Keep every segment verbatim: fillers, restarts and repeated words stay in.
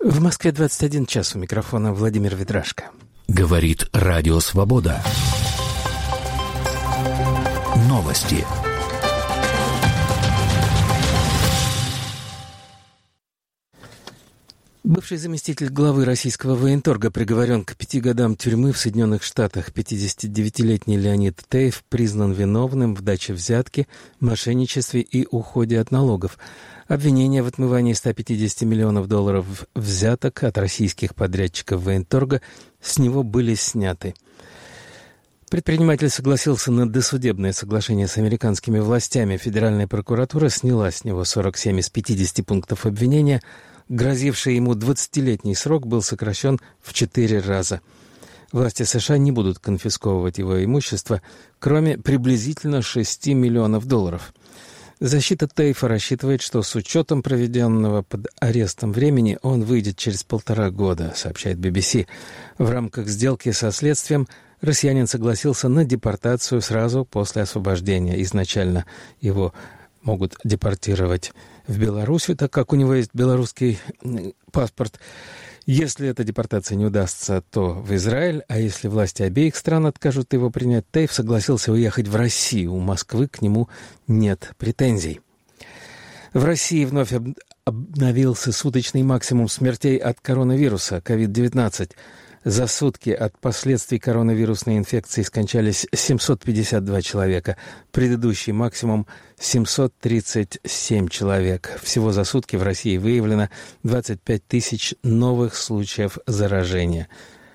В Москве двадцать один час, у микрофона Владимир Ведрашко. Говорит Радио Свобода. Новости. Бывший заместитель главы российского военторга приговорен к пяти годам тюрьмы в Соединенных Штатах. пятидесятидевятилетний Леонид Теев признан виновным в даче взятки, мошенничестве и уходе от налогов. Обвинения в отмывании ста пятидесяти миллионов долларов взяток от российских подрядчиков военторга с него были сняты. Предприниматель согласился на досудебное соглашение с американскими властями. Федеральная прокуратура сняла с него сорок семь из пятидесяти пунктов обвинения. Грозивший ему двадцатилетний срок был сокращен в четыре раза. Власти США не будут конфисковывать его имущество, кроме приблизительно шести миллионов долларов. Защита Тейфа рассчитывает, что с учетом проведенного под арестом времени он выйдет через полтора года, сообщает би би си. В рамках сделки со следствием россиянин согласился на депортацию сразу после освобождения. Изначально его могут депортировать в Белоруссию, так как у него есть белорусский паспорт. Если эта депортация не удастся, то в Израиль, а если власти обеих стран откажут его принять, Тейф согласился уехать в Россию. У Москвы к нему нет претензий. В России вновь об- обновился суточный максимум смертей от коронавируса ковид девятнадцать. За сутки от последствий коронавирусной инфекции скончались семьсот пятьдесят два человека. Предыдущий максимум – семьсот тридцать семь человек. Всего за сутки в России выявлено двадцать пять тысяч новых случаев заражения.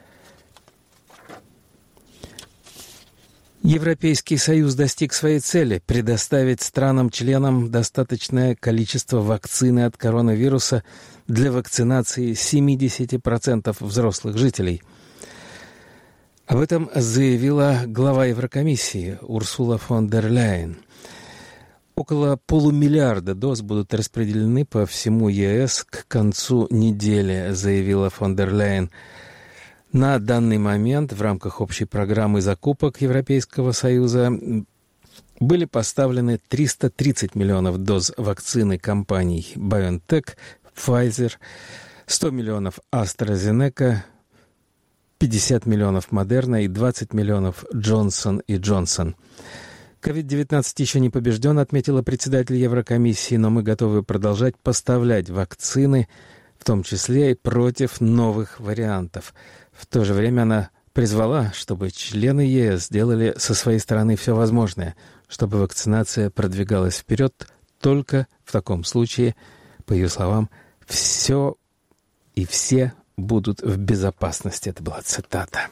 Европейский Союз достиг своей цели – предоставить странам-членам достаточное количество вакцины от коронавируса для вакцинации семьдесят процентов взрослых жителей. Об этом заявила глава Еврокомиссии Урсула фон дер Ляйен. Около полумиллиарда доз будут распределены по всему ЕС к концу недели, заявила фон дер Ляйен. На данный момент в рамках общей программы закупок Европейского Союза были поставлены триста тридцать миллионов доз вакцины компаний BioNTech, Pfizer, сто миллионов AstraZeneca, пятьдесят миллионов Moderna и двадцать миллионов Johnson и Johnson. ковид девятнадцать еще не побежден, отметила председатель Еврокомиссии, но мы готовы продолжать поставлять вакцины, в том числе и против новых вариантов. В то же время она призвала, чтобы члены ЕС сделали со своей стороны все возможное, чтобы вакцинация продвигалась вперед. Только в таком случае, по ее словам, все и все будут в безопасности. Это была цитата.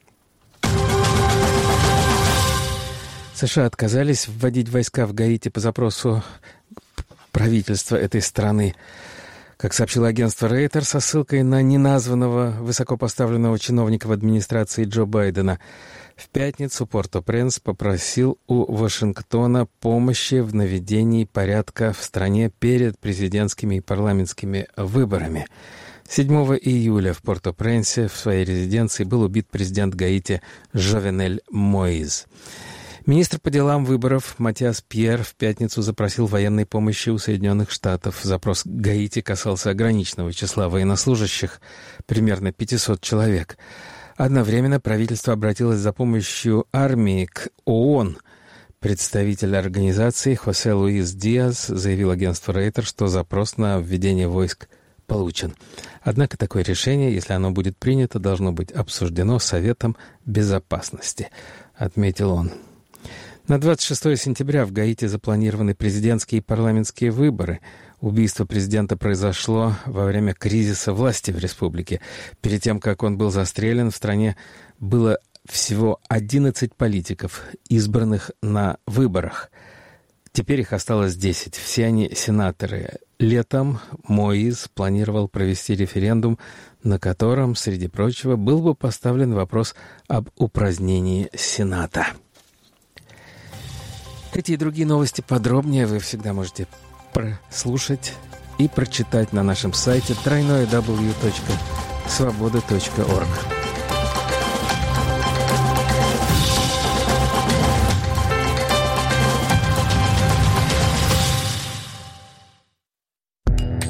США отказались вводить войска в Гаити по запросу правительства этой страны. Как сообщило агентство Рейтер со ссылкой на неназванного высокопоставленного чиновника в администрации Джо Байдена, в пятницу Порто-Пренс попросил у Вашингтона помощи в наведении порядка в стране перед президентскими и парламентскими выборами. седьмого июля в Порто-Пренсе в своей резиденции был убит президент Гаити Жовенель Моиз. Министр по делам выборов Матиас Пьер в пятницу запросил военной помощи у Соединенных Штатов. Запрос Гаити касался ограниченного числа военнослужащих, примерно пятьсот человек. Одновременно правительство обратилось за помощью армии к ООН. Представитель организации Хосе Луис Диас заявил агентству Рейтер, что запрос на введение войск получен. Однако такое решение, если оно будет принято, должно быть обсуждено Советом Безопасности, отметил он. На двадцать шестого сентября в Гаити запланированы президентские и парламентские выборы. Убийство президента произошло во время кризиса власти в республике. Перед тем, как он был застрелен, в стране было всего одиннадцать политиков, избранных на выборах. Теперь их осталось десять. Все они сенаторы. Летом Моиз планировал провести референдум, на котором, среди прочего, был бы поставлен вопрос об упразднении Сената. Эти и другие новости подробнее вы всегда можете прослушать и прочитать на нашем сайте дабл ю дабл ю дабл ю точка свобода точка орг.